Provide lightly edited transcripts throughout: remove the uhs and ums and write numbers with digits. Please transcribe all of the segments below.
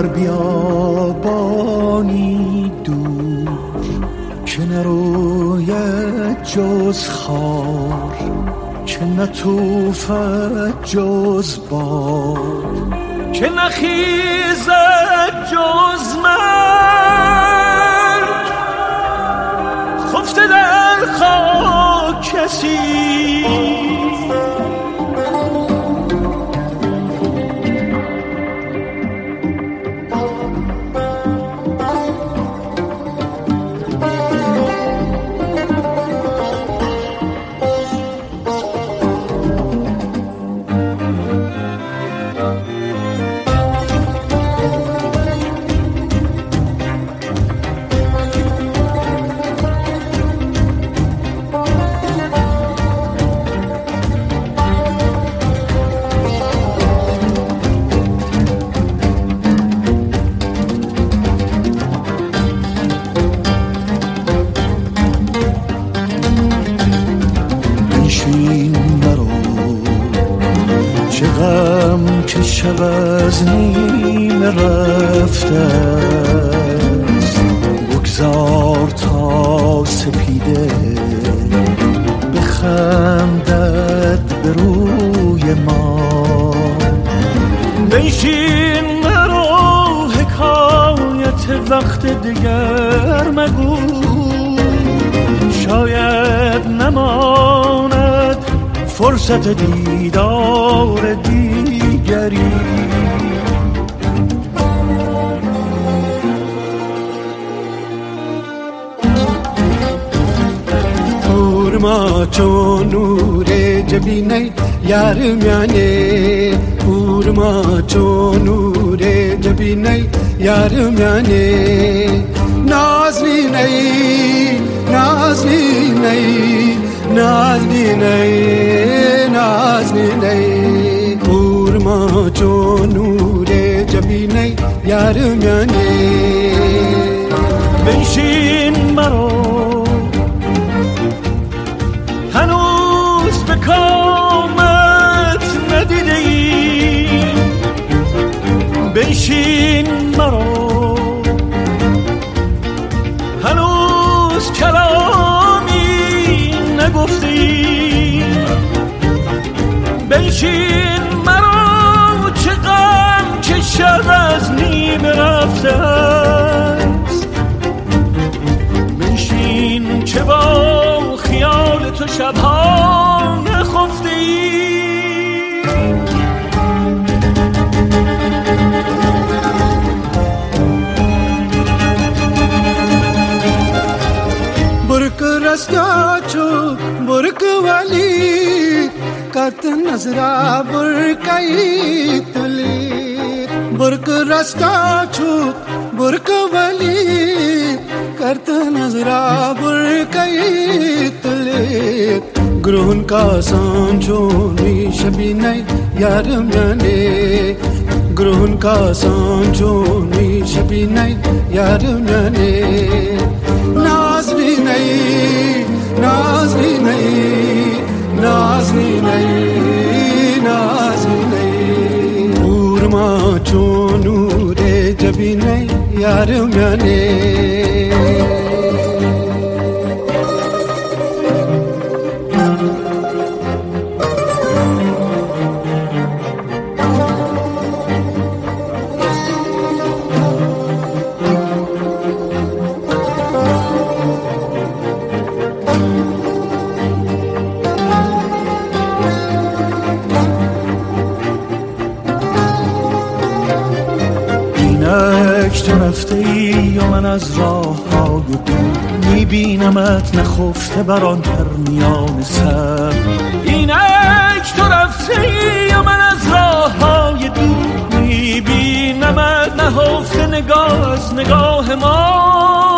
بیابانی دور که نروید جز خار، که نتوفد جز باد، که نخیزد جز مرگ، خفته در خاک کسی که شب از نیمه رفته است، بگذار تا سپیده بخندد به روی ما. بنشین مرا حکایت وقت دیگر مگو، شاید نماند فرصت دیدار دیگری. پورما چون نور جبینه یار میانه، پورما چون نور جبینه یار میانه. نازنینه نازنینه نازنینه نازنینه، پورما چون نور جبینه یار میانه. بنشین مرا هنوز به کامت ندیده ای، بنشین مرا هنوز کلامی نگفتی، بنشین مرا چه غم که شب از نیمه رفته است، بنشین که با خیال تو شبها نخفتی. برک رستا چو برک والی کت نظرا برکای تلی، برک رستا چو برک والی کت نظرا برکای تلی. گرون کا سانچونی شبینه یار میانه، گرون کا سانچونی شبینه یار میانه. نازنینه نازنینه نازنینه نازنینه، پورما چون نور جبینه یار میانه. تو رفته ای و من از راه های دور میبینمت نخفته بر آن پرنیان سر. اینک تو رفته ای و من از راه های دور میبینمت نهفته نگاه از نگاه ما.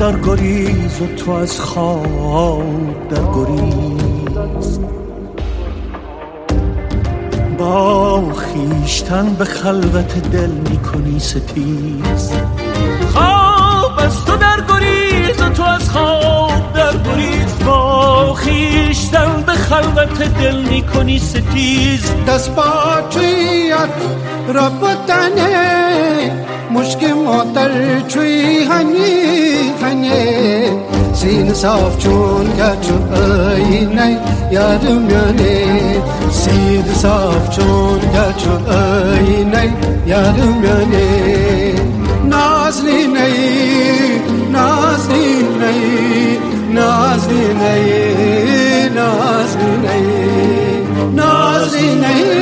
در گریز و تو از خواب در گریز. با خیشتن به خلوت دل میکنی ستیز. خواب از تو در گریز و تو از خواب در گریز. با خیشتن به خلوت دل میکنی ستیز. دست پاچیت ربطنه مشک موتر چوی هنی هنی. سین صاف چون گچو اینه یارم یانه. سین صاف چون گچو اینه یارم یانه. نازلینه نازلینه نازلینه نازلینه نازلینه